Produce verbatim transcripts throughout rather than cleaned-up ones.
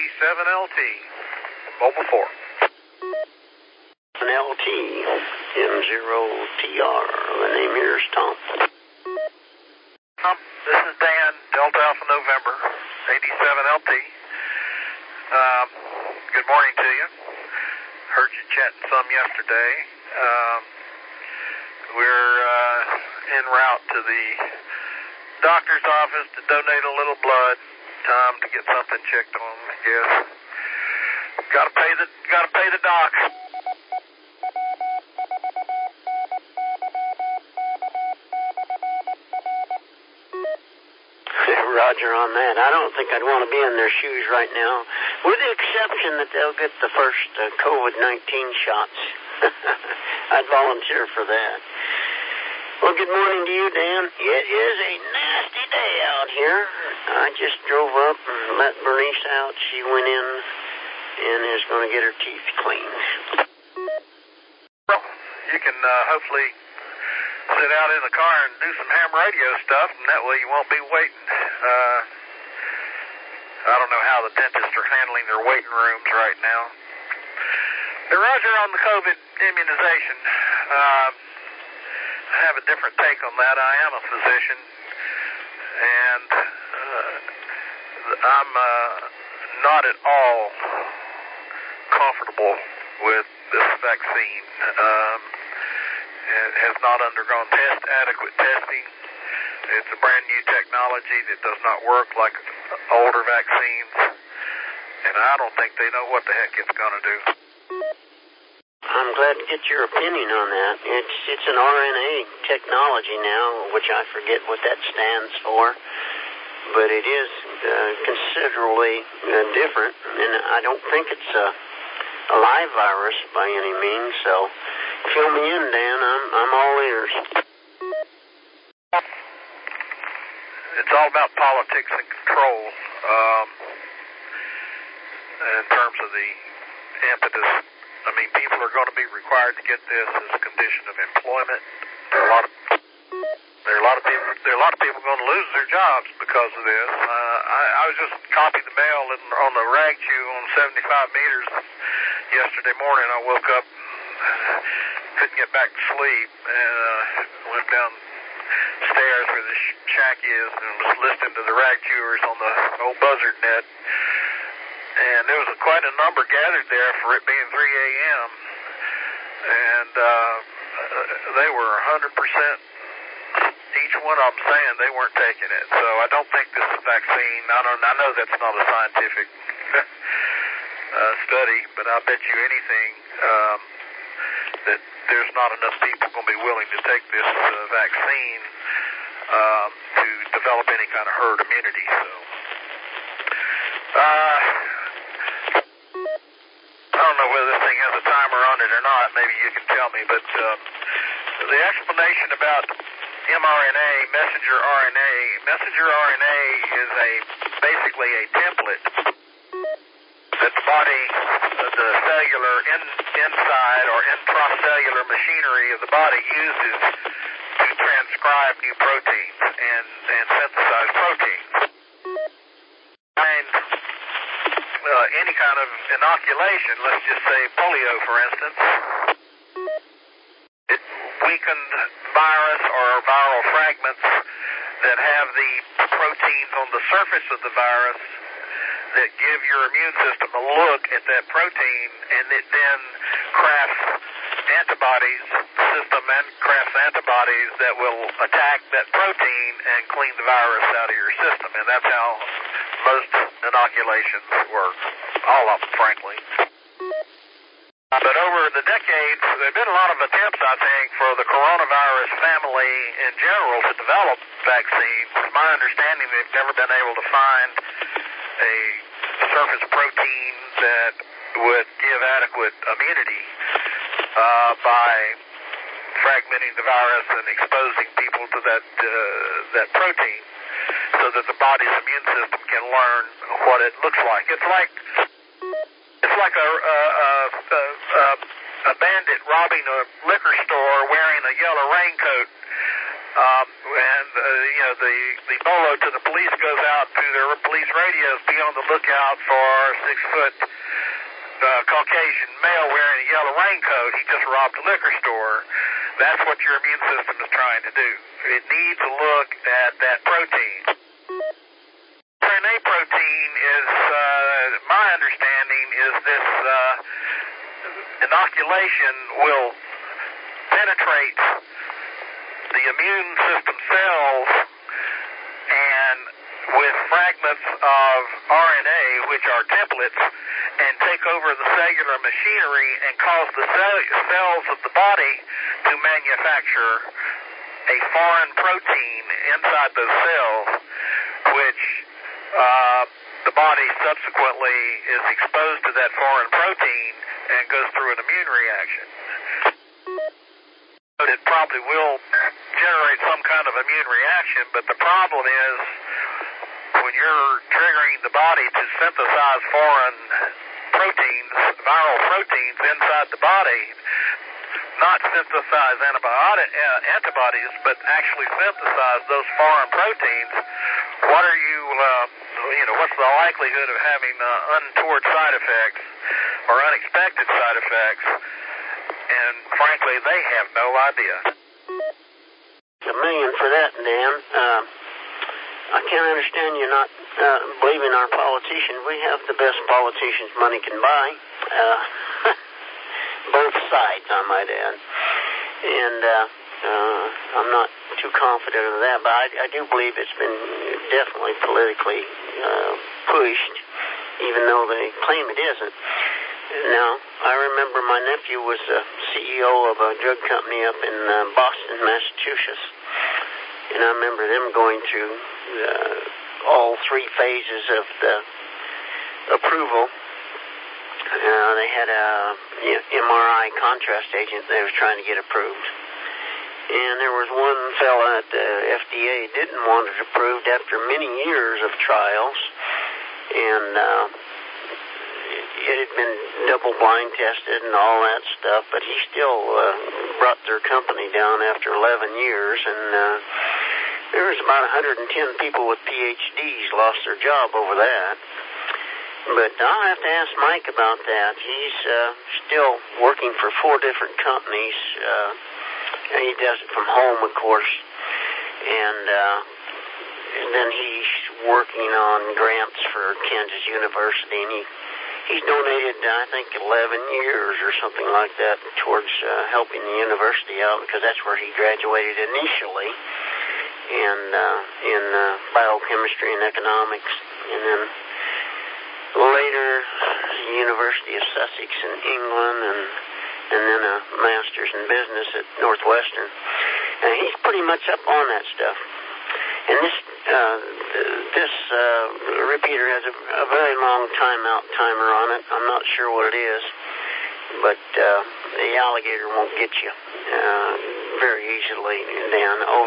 seven L T, Mobile four. An L T, M zero T R. The name here is Tom. Um, this is Dan, Delta Alpha November, eighty-seven L T. Um, good morning to you. Heard you chatting some yesterday. Um, we're uh, en route to the doctor's office to donate a little blood. Time to get something checked on, I guess. Gotta pay the, gotta pay the doc. Roger on that. I don't think I'd want to be in their shoes right now, with the exception that they'll get the first uh, COVID nineteen shots. I'd volunteer for that. Well, good morning to you, Dan. It is a nasty day out here. I just drove up and let Bernice out. She went in and is going to get her teeth cleaned. Well, you can uh, hopefully sit out in the car and do some ham radio stuff, and that way you won't be waiting. Uh, I don't know how the dentists are handling their waiting rooms right now. Hey, Roger, on the COVID immunization, uh, I have a different take on that. I am a physician, and uh, I'm uh, not at all comfortable with this vaccine. Um, it has not undergone test adequate testing. It's a brand new technology that does not work like older vaccines, and I don't think they know what the heck it's going to do. I'm glad to get your opinion on that. It's it's an R N A technology now, which I forget what that stands for, but it is uh, considerably uh, different, and I don't think it's a, a live virus by any means, so fill me in, Dan. I'm, I'm all ears. It's all about politics and control um, in terms of the impetus. I mean, people are going to be required to get this as a condition of employment. There are a lot of there are a lot of people there are a lot of people going to lose their jobs because of this. Uh, I, I was just copying the mail in, on the rag chew on seventy-five meters yesterday morning. I woke up, couldn't get back to sleep, and uh, went downstairs where the shack is and was listening to the rag chewers on the old buzzard net. And there was a, quite a number gathered there for it being three a.m. And uh, they were one hundred percent, each one of them saying they weren't taking it. So I don't think this is a vaccine. I, don't, I know that's not a scientific uh, study, but I bet you anything um, that there's not enough people going to be willing to take this uh, vaccine um, to develop any kind of herd immunity. So. Uh, I don't know whether this thing has a timer on it or not. Maybe you can tell me. But uh, the explanation about mRNA, messenger R N A, messenger R N A is a basically a template that the body, the cellular in, inside or intracellular machinery of the body uses to transcribe new proteins and, and synthesize proteins. And Uh, any kind of inoculation, let's just say polio, for instance, it weakened virus or viral fragments that have the proteins on the surface of the virus that give your immune system a look at that protein, and it then crafts antibodies, the system and crafts antibodies that will attack that protein and clean the virus out of your system, and that's how most inoculations work, all of them, frankly. But over the decades, there have been a lot of attempts, I think, for the coronavirus family in general to develop vaccines. It's my understanding they've never been able to find a surface protein that would give adequate immunity uh, by fragmenting the virus and exposing people to that uh, that protein, so that the body's immune system can learn what it looks like. It's like it's like a a, a, a, a bandit robbing a liquor store wearing a yellow raincoat, um, and uh, you know the the bolo to the police goes out through their police radio is be on the lookout for a six-foot uh, Caucasian male wearing a yellow raincoat. He just robbed a liquor store. That's what your immune system is trying to do. It needs to look at that protein. R N A protein is, uh, my understanding, is this uh, inoculation will penetrate the immune system cells and with fragments of R N A, which are templates, and take over the cellular machinery and cause the cell- cells of the body to manufacture a foreign protein inside those cells, which uh, the body subsequently is exposed to that foreign protein and goes through an immune reaction. It probably will generate some kind of immune reaction, but the problem is when you're triggering the body to synthesize foreign proteins, viral proteins inside the body, not synthesize antibiotic, uh, antibodies, but actually synthesize those foreign proteins, what are you, uh, you know, what's the likelihood of having uh, untoward side effects or unexpected side effects? And frankly, they have no idea. A million for that, Dan. Uh, I can't understand you not uh, believing our politicians. We have the best politicians money can buy. Uh, both sides, I might add. And uh, uh, I'm not too confident of that, but I, I do believe it's been definitely politically uh, pushed, even though they claim it isn't. Now, I remember my nephew was the C E O of a drug company up in uh, Boston, Massachusetts, and I remember them going through uh, all three phases of the approval. Uh, they had a you know, M R I contrast agent they was trying to get approved, and there was one fella at the F D A didn't want it approved after many years of trials, and uh, it had been double blind tested and all that stuff, but he still uh, brought their company down after eleven years, and uh, there was about one hundred ten people with P H Ds lost their job over that. But I'll have to ask Mike about that. He's uh, still working for four different companies, uh, and he does it from home, of course, and, uh, and then he's working on grants for Kansas University, and he He's donated, I think, eleven years or something like that towards uh, helping the university out, because that's where he graduated initially, and uh, in uh, biochemistry and economics, and then later the University of Sussex in England, and and then a master's in business at Northwestern. And he's pretty much up on that stuff. And this uh, this uh, repeater has a, a very long timeout timer on it. I'm not sure what it is, but uh, the alligator won't get you uh, very easily. Dan, over.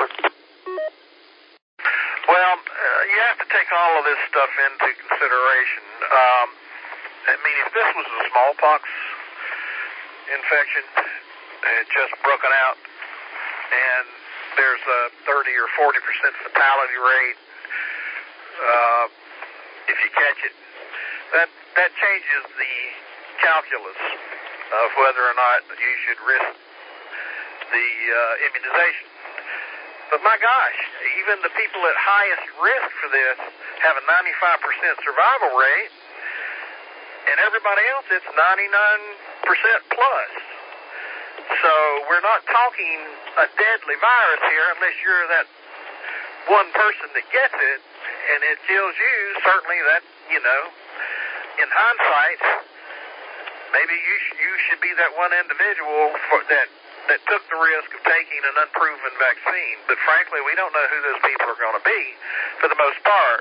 Well, uh, you have to take all of this stuff into consideration. Um, I mean, if this was a smallpox infection, it had just broken out, and there's a thirty or forty percent fatality rate uh, if you catch it. That that changes the calculus of whether or not you should risk the uh, immunization. But my gosh, even the people at highest risk for this have a ninety-five percent survival rate, and everybody else it's ninety-nine percent plus. So we're not talking a deadly virus here unless you're that one person that gets it and it kills you. Certainly that, you know, in hindsight, maybe you sh- you should be that one individual for that, that took the risk of taking an unproven vaccine. But frankly, we don't know who those people are going to be for the most part.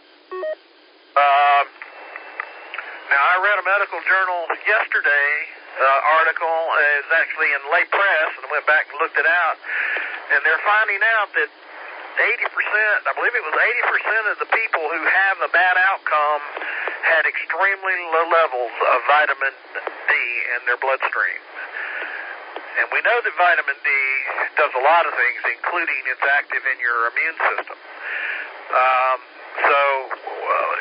Um, now, I read a medical journal yesterday. Uh, article is actually in lay press, and I went back and looked it out, and they're finding out that eighty percent, I believe it was eighty percent of the people who have a bad outcome had extremely low levels of vitamin D in their bloodstream. And we know that vitamin D does a lot of things, including it's active in your immune system. Um, so, uh, you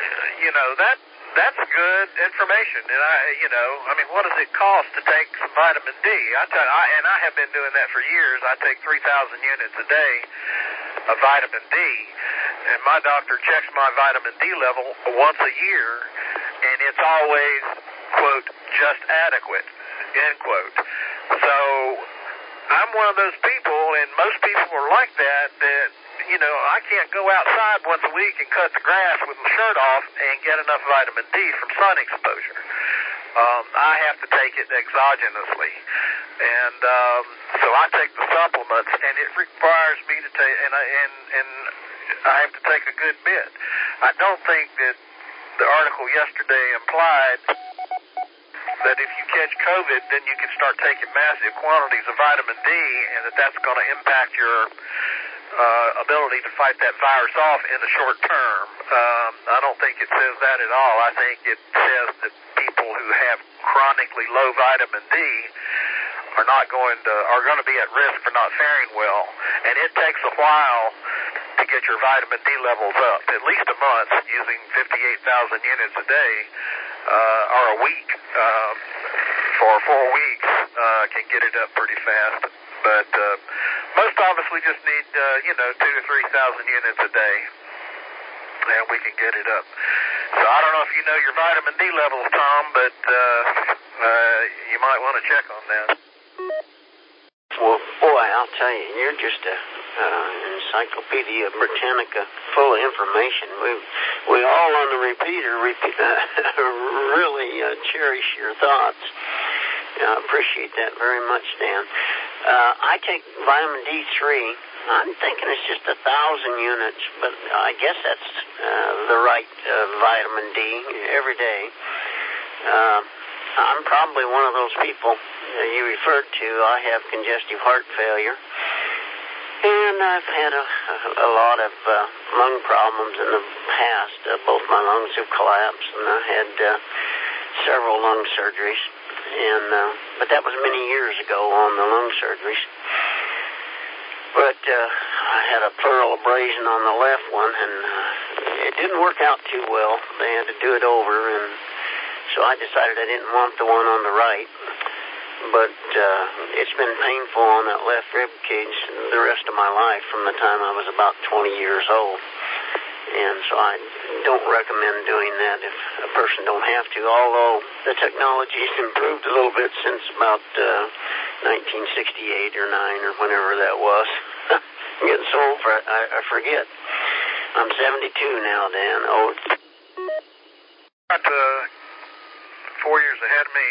you know, that that's good information. And I, you know, I mean, what does it cost to take some vitamin D? I tell you, I, and I have been doing that for years. I take three thousand units a day of vitamin D, and my doctor checks my vitamin D level once a year, and it's always, quote, just adequate, end quote. So I'm one of those people, and most people are like that, that, you know, I can't go outside once a week and cut the grass with my shirt off and get enough vitamin D from sun exposure. Um, I have to take it exogenously. And um, so I take the supplements, and it requires me to take, and I, and, and I have to take a good bit. I don't think that the article yesterday implied that if you catch COVID, then you can start taking massive quantities of vitamin D, and that that's going to impact your uh, ability to fight that virus off in the short term. Um, I don't think it says that at all. I think it says that people who have chronically low vitamin D are not going to are going to be at risk for not faring well, and it takes a while to get your vitamin D levels up, at least a month, using fifty-eight thousand units a day, uh, or a week, uh, for four weeks, uh, can get it up pretty fast. But uh, most of us, we just need, uh, you know, two to three thousand units a day, and we can get it up. So I don't know if you know your vitamin D levels, Tom, but uh, uh, you might want to check on that. Well, boy, I'll tell you, you're just a uh, Encyclopedia Britannica full of information. We we all on the repeater repeat, uh, really uh, cherish your thoughts. I uh, appreciate that very much, Dan. Uh, I take vitamin D three. I'm thinking it's just a thousand units, but I guess that's uh, the right uh, vitamin D every day. Uh, I'm probably one of those people uh, you referred to. I have congestive heart failure, and I've had a, a lot of uh, lung problems in the past. Uh, both my lungs have collapsed, and I had uh, several lung surgeries. And uh, but that was many years ago on the lung surgeries. But uh, I had a pleural abrasion on the left one, and uh, it didn't work out too well. They had to do it over, and so I decided I didn't want the one on the right. But uh, it's been painful on that left rib cage the rest of my life from the time I was about twenty years old. And so I don't recommend doing that if a person don't have to, although the technology's improved a little bit since about uh, nineteen sixty-eight or nine or whenever that was. I'm getting so old, for, I, I forget. I'm seventy-two now, Dan. Oh, About uh, four years ahead of me.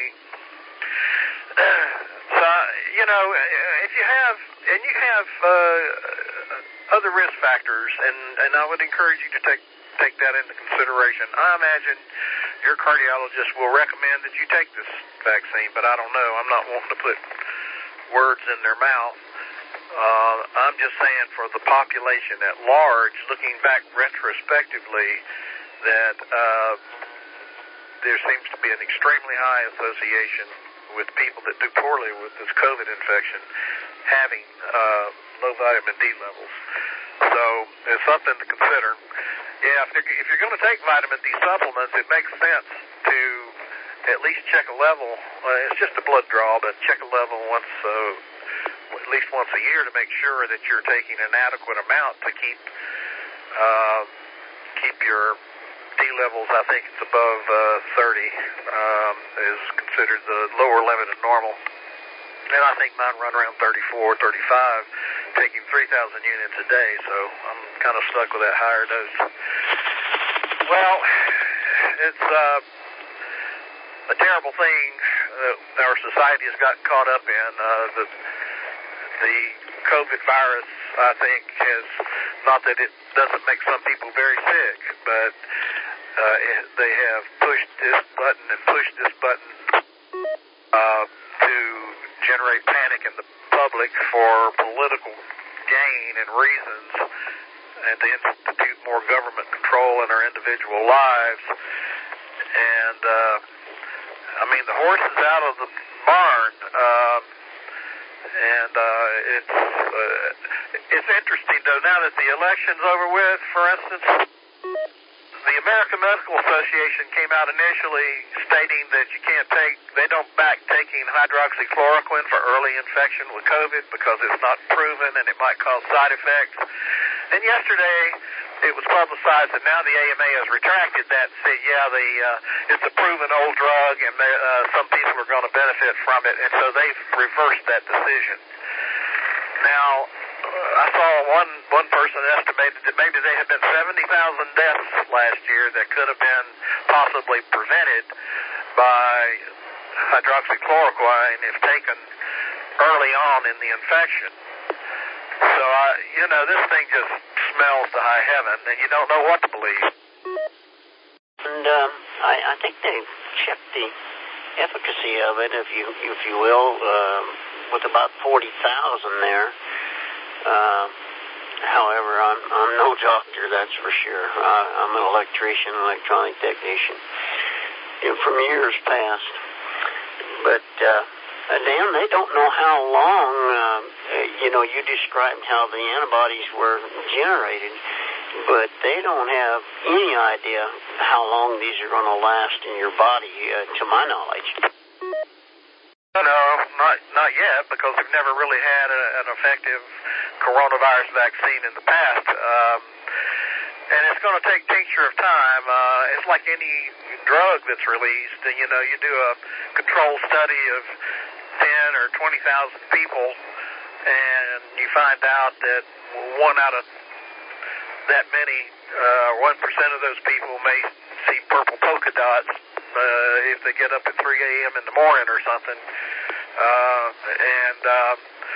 So, you know, if you have, and you have uh, other risk factors, and, and I would encourage you to take take that into consideration. I imagine your cardiologist will recommend that you take this vaccine, but I don't know. I'm not wanting to put words in their mouth. Uh, I'm just saying for the population at large, looking back retrospectively, that uh, there seems to be an extremely high association with people that do poorly with this COVID infection having uh, low vitamin D levels. So it's something to consider. Yeah, if, if you're going to take vitamin D supplements, it makes sense to at least check a level. Uh, it's just a blood draw, but check a level once, uh, at least once a year to make sure that you're taking an adequate amount to keep uh, keep your D levels. I think it's above uh, thirty um, is considered the lower limit of normal. And I think mine run around thirty-four, thirty-five, taking three thousand units a day, so I'm kind of stuck with that higher dose. Well, it's uh, a terrible thing that our society has gotten caught up in. Uh, the, the COVID virus, I think, has, not that it doesn't make some people very sick, but uh, it, they have pushed this button and pushed this button uh, to generate panic in the public for political gain and reasons, and to institute more government control in our individual lives. And uh, I mean, the horse is out of the barn, uh, and uh, it's uh, it's interesting though. Now that the election's over with, for instance, the American Medical Association came out initially stating that you can't take, they don't back taking hydroxychloroquine for early infection with COVID because it's not proven and it might cause side effects. And yesterday, it was publicized that now the A M A has retracted that and said, yeah, the uh, it's a proven old drug and they, uh, some people are going to benefit from it, and so they've reversed that decision. Now, uh, I saw one one person estimated that maybe there had been seventy thousand deaths last year that could have been possibly prevented by hydroxychloroquine if taken early on in the infection. So, I, you know, this thing just smells to high heaven, and you don't know what to believe. And um, I, I think they checked the efficacy of it, if you if you will, uh, with about forty thousand there. Uh, however, I'm, I'm no doctor, that's for sure. I, I'm an electrician, electronic technician, you know, from years past. But, uh, Dan, they don't know how long, uh, you know, you described how the antibodies were generated, but they don't have any idea how long these are going to last in your body, uh, to my knowledge. No, not not yet, because we've never really had a, an effective coronavirus vaccine in the past. Um, and it's going to take tincture of time. Uh, it's like any drug that's released. You know, you do a control study of ten or twenty thousand people, and you find out that one out of that many, uh, one percent of those people may see purple polka dots uh, if they get up at three a.m. in the morning or something. Uh, and uh,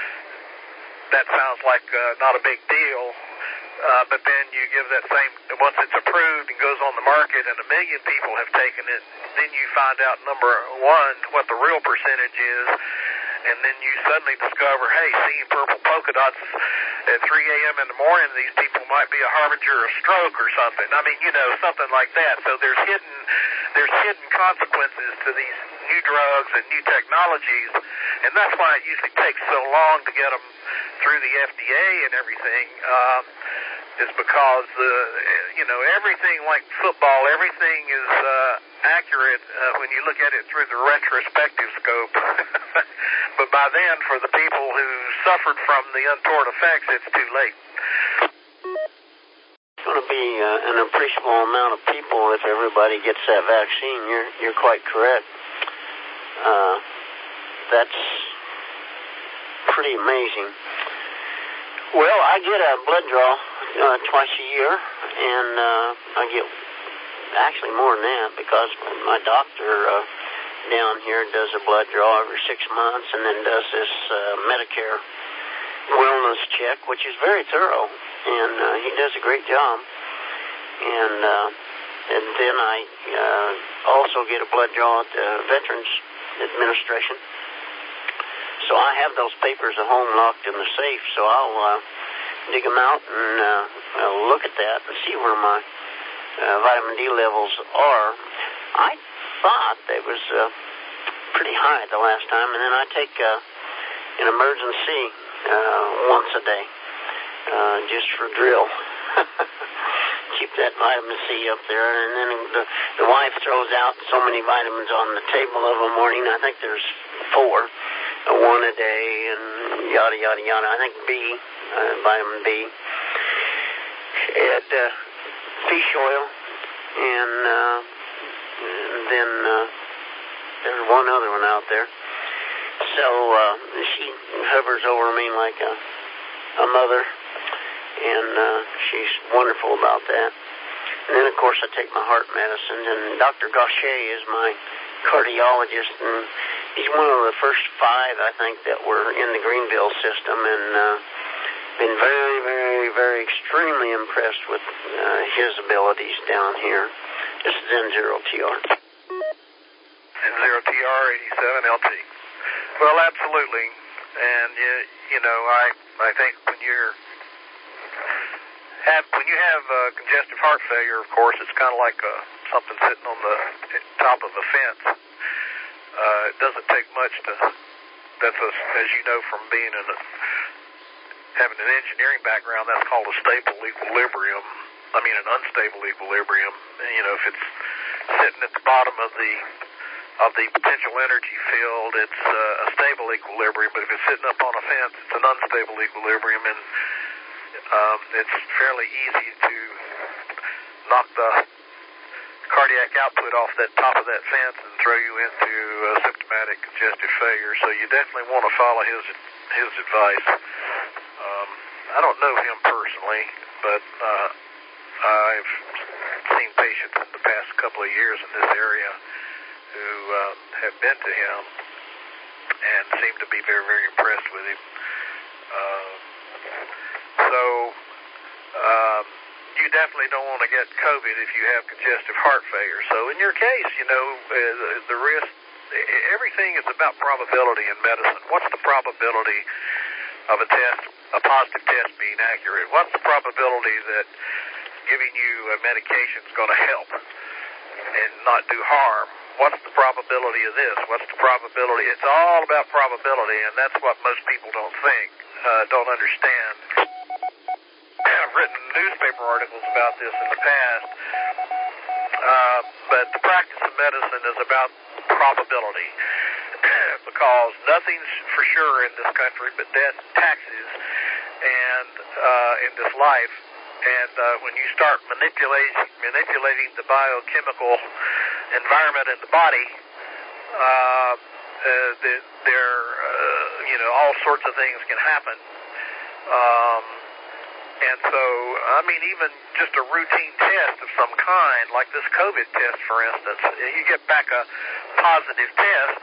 that sounds like uh, not a big deal. Uh, but then you give that same, once it's approved and goes on the market and a million people have taken it, then you find out, number one, what the real percentage is, and then you suddenly discover, hey, seeing purple polka dots at three a.m. in the morning, these people might be a harbinger of stroke or something. I mean, you know, something like that. So there's hidden, there's hidden consequences to these new drugs and new technologies, and that's why it usually takes so long to get them through the F D A and everything. Um, is because, uh, you know, everything like football, everything is uh, accurate uh, when you look at it through the retrospective scope. But by then, for the people who suffered from the untoward effects, it's too late. It's going to be uh, an appreciable amount of people if everybody gets that vaccine. You're, you're quite correct. Uh, that's pretty amazing. Well, I get a blood draw uh, twice a year, and uh, I get actually more than that because my doctor uh, down here does a blood draw every six months and then does this uh, Medicare wellness check, which is very thorough, and uh, he does a great job. And, uh, and then I uh, also get a blood draw at the Veterans Administration. So I have those papers at home locked in the safe, so I'll uh, dig them out and uh, I'll look at that and see where my uh, vitamin D levels are. I thought they was uh, pretty high the last time, and then I take uh, an emergency uh, once a day, uh, just for drill. Keep that vitamin C up there, and then the, the wife throws out so many vitamins on the table of a morning. I think there's four. One a day, and yada, yada, yada. I think B, uh, vitamin B, and uh, fish oil, and, uh, and then uh, there's one other one out there. So uh, she hovers over me like a, a mother, and uh, she's wonderful about that. And then, of course, I take my heart medicine, and Doctor Gaucher is my cardiologist, and he's one of the first five, I think, that were in the Greenville system, and uh, been very, very, very extremely impressed with uh, his abilities down here. This is N zero T R. N zero T R eighty-seven L T. Well, absolutely. And, you, you know, I I think when you're have when you have uh, congestive heart failure, of course, it's kind of like uh, something sitting on the top of a fence. Uh, it doesn't take much to, that's a, as you know from being in a, having an engineering background, that's called a stable equilibrium. I mean, an unstable equilibrium. You know, if it's sitting at the bottom of the of the potential energy field, it's uh, a stable equilibrium. But if it's sitting up on a fence, it's an unstable equilibrium, and um, it's fairly easy to knock the cardiac output off that top of that fence and throw you into uh, symptomatic congestive failure. So you definitely want to follow his his advice. Um, I don't know him personally, but uh, I've seen patients in the past couple of years in this area who uh, have been to him and seem to be very, very impressed with him. Uh, so um, you definitely don't want to get COVID if you have congestive heart failure. So in your case, you know, uh, the, the risk, everything is about probability in medicine. What's the probability of a test, a positive test being accurate? What's the probability that giving you a medication is going to help and not do harm? What's the probability of this? What's the probability? It's all about probability, and that's what most people don't think, uh, don't understand. I've written newspaper articles about this in the past, uh, but the practice of medicine is about probability because nothing's for sure in this country but death, taxes, and uh, in this life. And uh, when you start manipulating manipulating the biochemical environment in the body, uh, uh, the, there, uh, you know, all sorts of things can happen. Um, and so, I mean, even just a routine test of some kind, like this COVID test, for instance, you get back a positive test,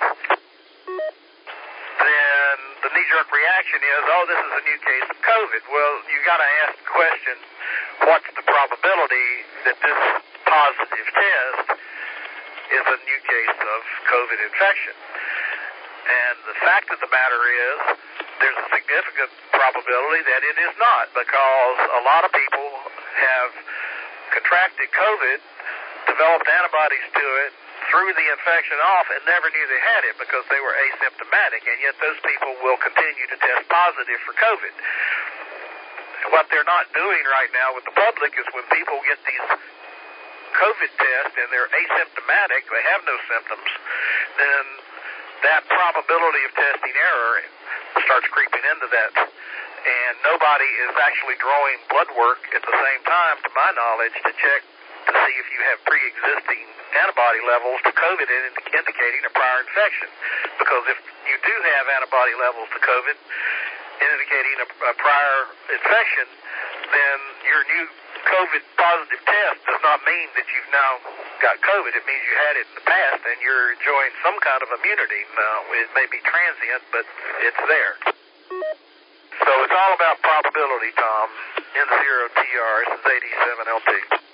then the knee-jerk reaction is, oh, this is a new case of COVID. Well, you got to ask the question, what's the probability that this positive test is a new case of COVID infection? And the fact of the matter is, there's a significant probability that it is not, because a lot of people have contracted COVID, developed antibodies to it, threw the infection off, and never knew they had it because they were asymptomatic, and yet those people will continue to test positive for COVID. What they're not doing right now with the public is when people get these COVID tests and they're asymptomatic, they have no symptoms, then that probability of testing error starts creeping into that. And nobody is actually drawing blood work at the same time, to my knowledge, to check to see if you have pre-existing antibody levels to COVID indicating a prior infection. Because if you do have antibody levels to COVID indicating a, a prior infection, then your new COVID positive test does not mean that you've now got COVID. It means you had it in the past and you're enjoying some kind of immunity. Now, it may be transient, but it's there. So it's all about probability, Tom. N zero T R. This is eighty-seven L T.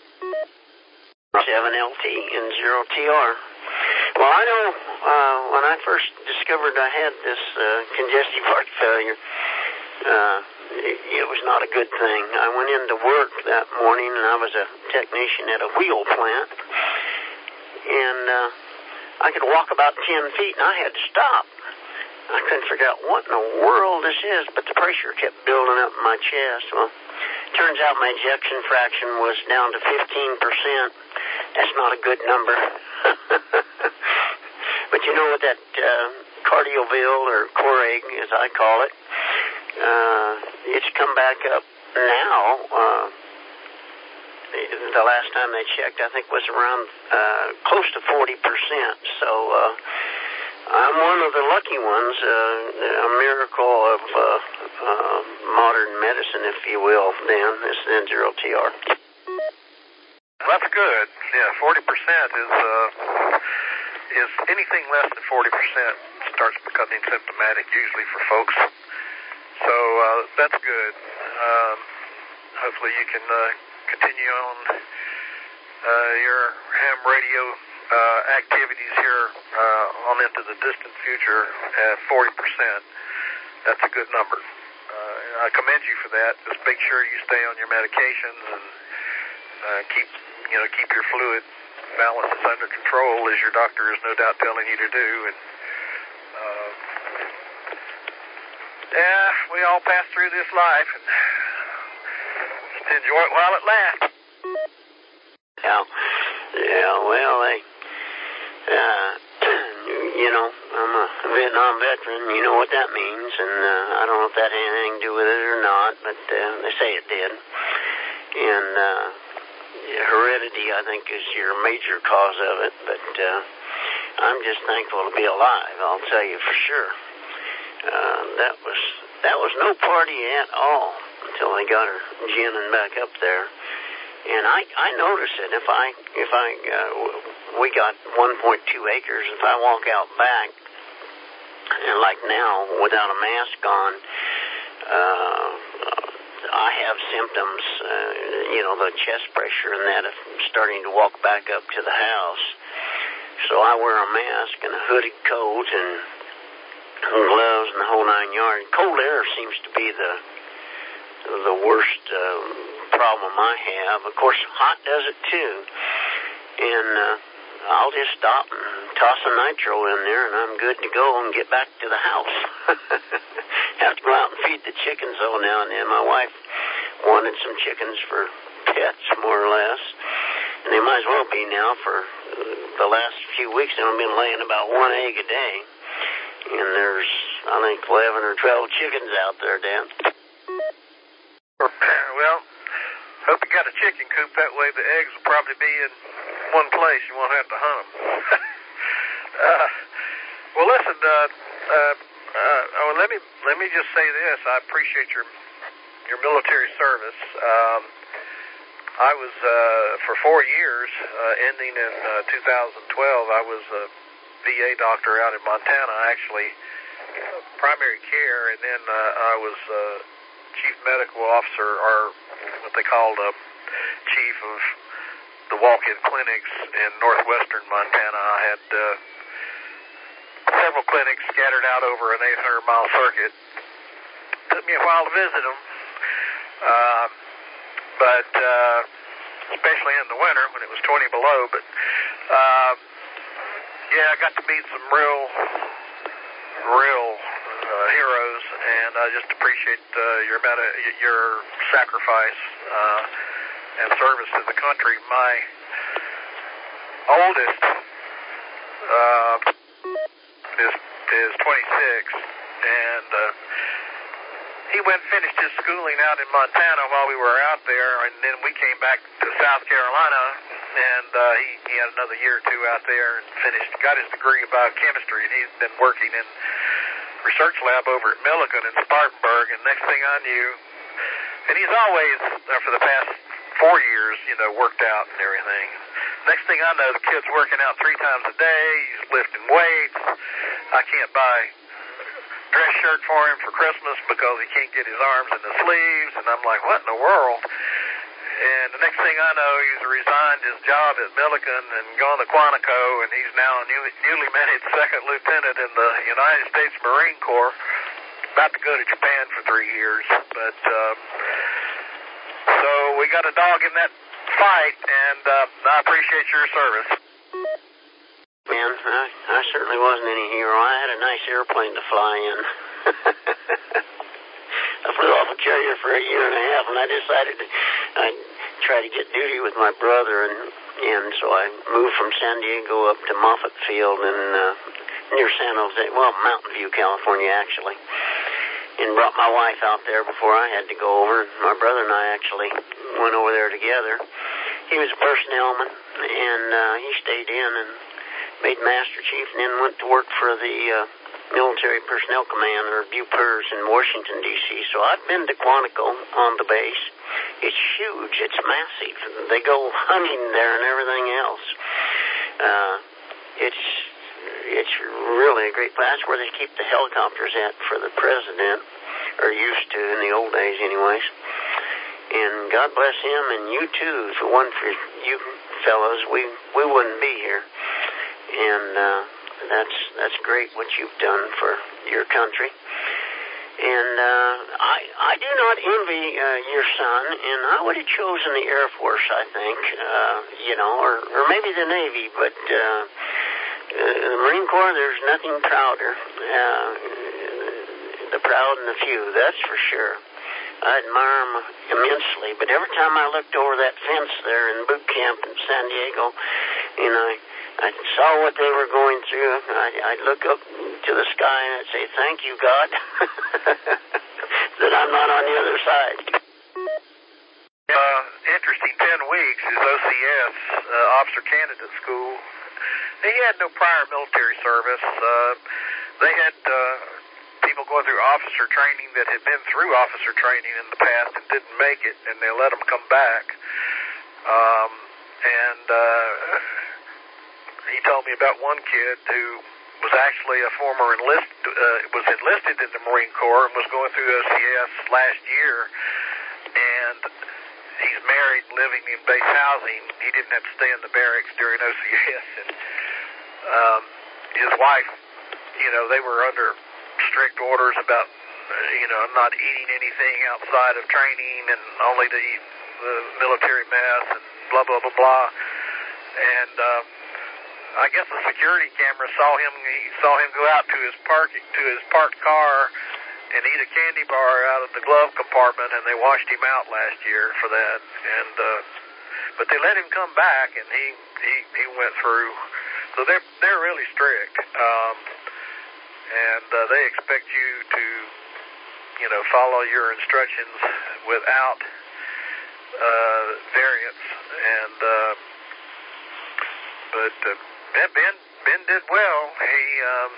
seven L T and zero T R. Well, I know uh, when I first discovered I had this uh, congestive heart failure, uh, it, it was not a good thing. I went into work that morning, and I was a technician at a wheel plant, and uh, I could walk about ten feet, and I had to stop. I couldn't figure out what in the world this is, but the pressure kept building up in my chest. Well, turns out my ejection fraction was down to fifteen percent. That's not a good number. But you know what, that uh, Cardioville, or Coreg, as I call it, uh, it's come back up now. Uh, the last time they checked, I think, was around uh, close to forty percent. So uh, I'm one of the lucky ones, uh, a miracle of uh, uh, modern medicine, if you will, Dan, this N zero T R. That's good. Yeah, forty percent is, uh, is anything less than forty percent starts becoming symptomatic usually for folks. So uh, that's good. Um, hopefully you can uh, continue on uh, your ham radio uh, activities here uh, on into the distant future at forty percent. That's a good number. Uh, I commend you for that. Just make sure you stay on your medications and uh, keep, you know, keep your fluid balances under control, as your doctor is no doubt telling you to do. And uh, yeah, we all pass through this life, and just enjoy it while it lasts. Yeah. Yeah, well, they, uh, you know, I'm a Vietnam veteran. You know what that means, and uh, I don't know if that had anything to do with it or not, but uh, they say it did. And uh, heredity, I think, is your major cause of it, but uh, I'm just thankful to be alive, I'll tell you for sure. Uh, that was that was no party at all until I got her ginning back up there. And I, I notice it. If I, if I, uh, we got one point two acres. If I walk out back, and like now, without a mask on, uh, I have symptoms, uh, you know, the chest pressure and that, of starting to walk back up to the house. So I wear a mask and a hooded coat and gloves and the whole nine yards. Cold air seems to be the, the worst, um, problem I have. Of course, hot does it too. And uh, I'll just stop and toss a nitro in there, and I'm good to go and get back to the house. Have to go out and feed the chickens though now and then. My wife wanted some chickens for pets, more or less, and they might as well be now. For the last few weeks, they've been laying about one egg a day, and there's, I think, eleven or twelve chickens out there, Dan. Well, hope you got a chicken coop. That way the eggs will probably be in one place. You won't have to hunt them. uh, well, listen, uh, uh, uh, oh, let me let me just say this. I appreciate your your military service. Um, I was, uh, for four years, uh, ending in uh, two thousand twelve, I was a V A doctor out in Montana, actually, uh, primary care, and then uh, I was uh, chief medical officer, or what they called a chief of the walk-in clinics in northwestern Montana. I had uh, several clinics scattered out over an eight hundred mile circuit. Took me a while to visit them, uh, but uh, especially in the winter when it was twenty below. But uh, yeah, I got to meet some real, real uh, heroes, and I just appreciate uh, your meta, your sacrifice uh, and service to the country. My oldest uh, is is twenty-six, and uh, he went and finished his schooling out in Montana while we were out there, and then we came back to South Carolina, and uh, he, he had another year or two out there and finished, got his degree in biochemistry, and he's been working in research lab over at Milligan in Spartanburg, and next thing I knew, and he's always, uh, for the past four years, you know, worked out and everything. Next thing I know, the kid's working out three times a day, he's lifting weights. I can't buy dress shirt for him for Christmas because he can't get his arms in the sleeves, and I'm like, what in the world? And the next thing I know, he's resigned his job at Milligan and gone to Quantico, and he's now a new, newly minted second lieutenant in the United States Marine Corps, about to go to Japan for three years. But uh, so we got a dog in that fight, and uh, I appreciate your service. Man, I, I certainly wasn't any hero. I had a nice airplane to fly in. I flew off a carrier for a year and a half, and I decided I'd try to get duty with my brother, and and so I moved from San Diego up to Moffett Field in uh, near San Jose, well, Mountain View, California, actually, and brought my wife out there before I had to go over. My brother and I actually went over there together. He was a personnelman, and uh, he stayed in and made Master Chief, and then went to work for the uh, Military Personnel Command, or B U P E R S, in Washington, D C So I've been to Quantico on the base. It's huge. It's massive. They go hunting there and everything else. Uh, it's it's really a great place. That's where they keep the helicopters at for the president, or used to in the old days anyways. And God bless him, and you too. If it wasn't for you fellows, we, we wouldn't be here. And uh, that's that's great what you've done for your country. And uh, I I do not envy uh, your son, and I would have chosen the Air Force, I think, uh, you know, or, or maybe the Navy, but uh, uh, the Marine Corps, there's nothing prouder. Uh, the proud and the few, that's for sure. I admire them immensely. But every time I looked over that fence there in boot camp in San Diego, and I, I saw what they were going through, I, I'd look up to the sky and I'd say, thank you, God, that I'm not on the other side. Uh, interesting, ten weeks is O C S, uh, Officer Candidate School. He had no prior military service. Uh, they had uh, people going through officer training that had been through officer training in the past and didn't make it, and they let them come back. Um, and uh, he told me about one kid who was actually a former enlist, uh, was enlisted in the Marine Corps and was going through O C S last year, and he's married, living in base housing. He didn't have to stay in the barracks during O C S, and um, his wife, you know, they were under strict orders about, you know, not eating anything outside of training and only to eat the military mess and blah, blah, blah, blah. And um, I guess the security camera saw him, he saw him go out to his parking, to his parked car and eat a candy bar out of the glove compartment, and they washed him out last year for that. And uh, but they let him come back, and he he, he went through. So they're they're really strict, um, and uh, they expect you to, you know, follow your instructions without uh, variance. And uh, but uh, Ben Ben did well. He um,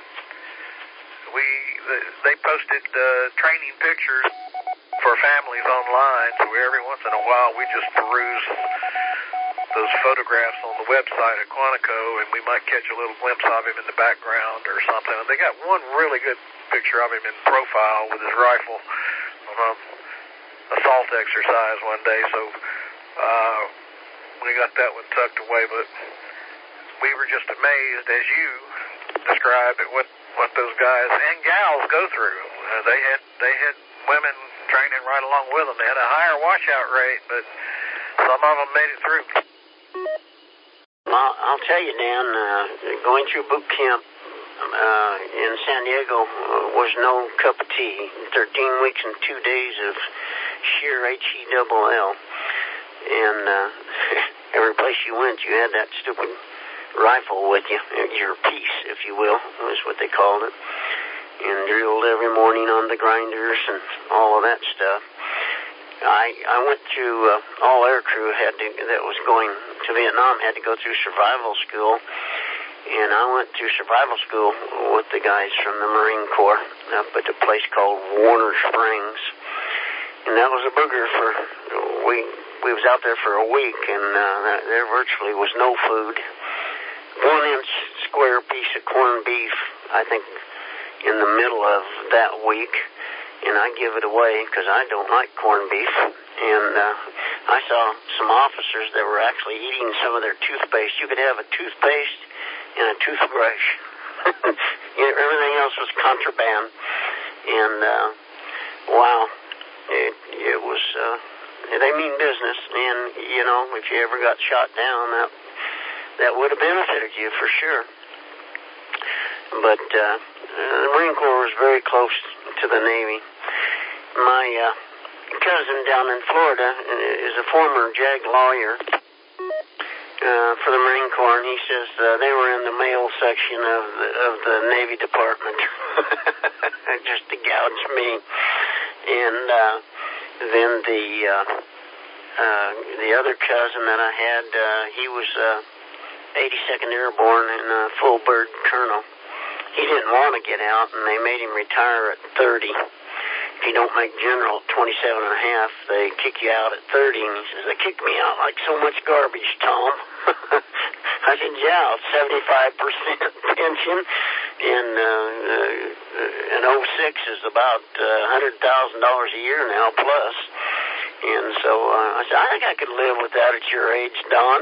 we they posted uh, training pictures for families online, so every once in a while we just peruse those photographs on the website at Quantico, and we might catch a little glimpse of him in the background or something. And they got one really good picture of him in profile with his rifle on a assault exercise one day, so uh, we got that one tucked away. But we were just amazed, as you described, at what what those guys and gals go through. Uh, they had they had women training right along with them. They had a higher washout rate, but some of them made it through. Well, I'll tell you, Dan, uh, going through boot camp uh, in San Diego uh, was no cup of tea. Thirteen weeks and two days of sheer H E double L, and uh, every place you went, you had that stupid rifle with you, your piece, if you will, was what they called it, and drilled every morning on the grinders and all of that stuff. I I went through, uh, all air crew had to, that was going to Vietnam had to go through survival school, and I went through survival school with the guys from the Marine Corps up at a place called Warner Springs, and that was a booger for, we, we was out there for a week, and uh, there virtually was no food. One inch square piece of corned beef, I think, in the middle of that week, and I give it away because I don't like corned beef. And uh, I saw some officers that were actually eating some of their toothpaste. You could have a toothpaste and a toothbrush. You know, everything else was contraband. And uh, wow, it, it was. Uh, they mean business. And you know, if you ever got shot down, that that would have benefited you for sure. But uh, the Marine Corps was very close to the Navy. My uh, cousin down in Florida is a former JAG lawyer uh, for the Marine Corps, and he says uh, they were in the male section of the, of the Navy Department, just to gouge me. And uh, then the uh, uh, the other cousin that I had, uh, he was uh, eighty-second Airborne and a full bird colonel. He didn't want to get out, and they made him retire at thirty. If you don't make general at twenty-seven and a half, they kick you out at thirty. And he says, they kicked me out like so much garbage, Tom. I said, yeah, seventy-five percent pension, and uh, an oh six is about uh, one hundred thousand dollars a year now plus. And so uh, I said, I think I could live with that at your age, Don.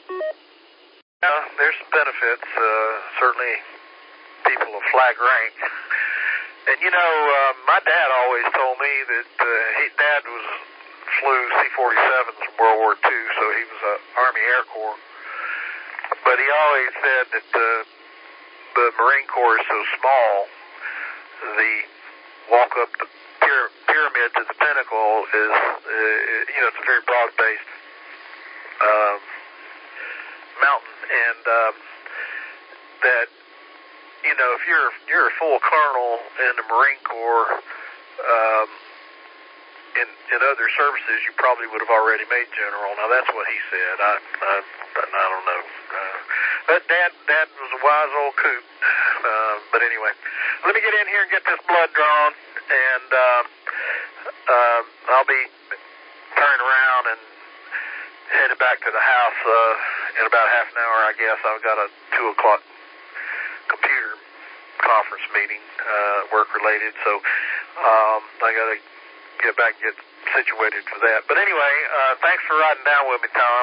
Yeah, there's some benefits, uh, certainly. People of flag rank. And you know, uh, my dad always told me that uh, his dad was flew C forty-sevens in World War Two, so he was a Army Air Corps. But he always said that uh, the Marine Corps is so small, the walk up the pyramid pyramid to the pinnacle is, uh, you know, it's a very broad-based uh, mountain, and um, that, you know, if you're you're a full colonel in the Marine Corps, um, in in other services, you probably would have already made general. Now that's what he said. I I, I don't know. Uh, but Dad Dad was a wise old coot. Uh, but anyway, let me get in here and get this blood drawn, and uh, uh, I'll be turning around and headed back to the house uh, in about half an hour, I guess. I've got a two o'clock computer conference meeting, uh, work related, so um, I got to get back and get situated for that. But anyway, uh, thanks for riding down with me, Tom.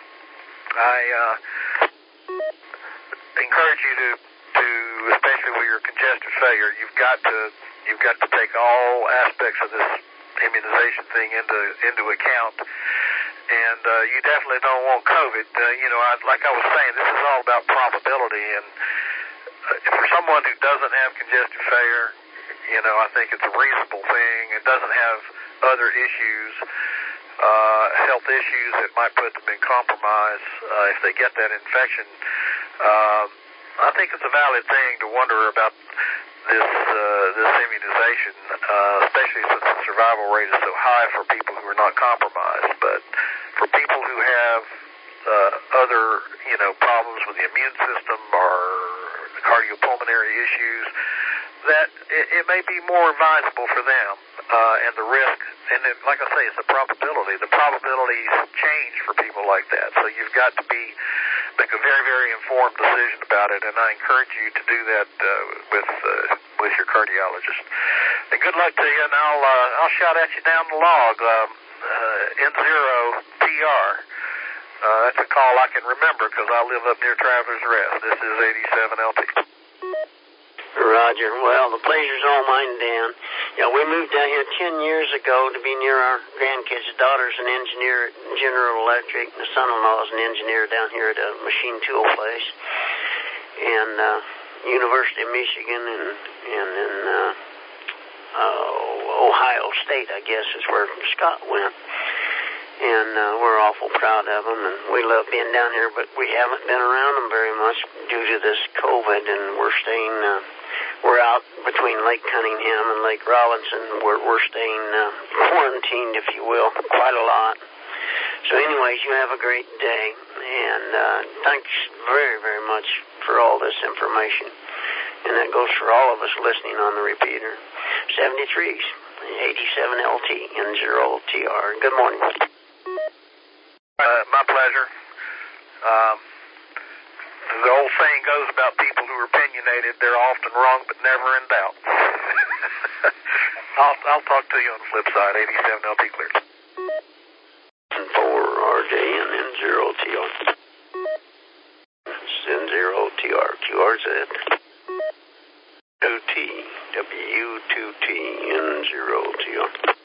I uh, encourage you to, to, especially with your congestive failure, you've got to you've got to take all aspects of this immunization thing into into account. And uh, you definitely don't want COVID. Uh, you know, I, like I was saying, this is all about probability. And uh, for someone who doesn't have congestive failure, you know, I think it's a reasonable thing. It doesn't have other issues, uh, health issues that might put them in compromise uh, if they get that infection. Um, I think it's a valid thing to wonder about this uh, this immunization, uh, especially since the survival rate is so high for people who are not compromised. But for people who have uh, other, you know, problems with the immune system or cardiopulmonary issues, that it, it may be more advisable for them, uh, and the risk, and it, like I say, it's a probability. The probabilities change for people like that, so you've got to be make a very, very informed decision about it, and I encourage you to do that uh, with uh, with your cardiologist. And good luck to you, and I'll uh, I'll shout at you down the log, um, uh, N zero T R. Uh, that's a call I can remember because I live up near Travelers Rest. This is eighty-seven L T. Roger. Well, the pleasure's all mine, Dan. Yeah, we moved down here ten years ago to be near our grandkids. The daughter's an engineer at General Electric, and the son-in-law's an engineer down here at a machine tool place. And uh, University of Michigan and, and in uh, uh, Ohio State, I guess, is where Scott went. And uh, we're awful proud of them, and we love being down here, but we haven't been around them very much due to this COVID, and we're staying, uh, we're out between Lake Cunningham and Lake Robinson. We're, we're staying uh, quarantined, if you will, quite a lot. So anyways, you have a great day, and uh, thanks very, very much for all this information. And that goes for all of us listening on the repeater. seventy-three, eighty-seven L T, N zero T R. Good morning. Uh, my pleasure. Um, the old saying goes about people who are opinionated, they're often wrong but never in doubt. I'll, I'll talk to you on the flip side. eighty-seven L T clear. four R J and N zero T R. N zero T R. Q R Z. two T. W two T. N zero T R.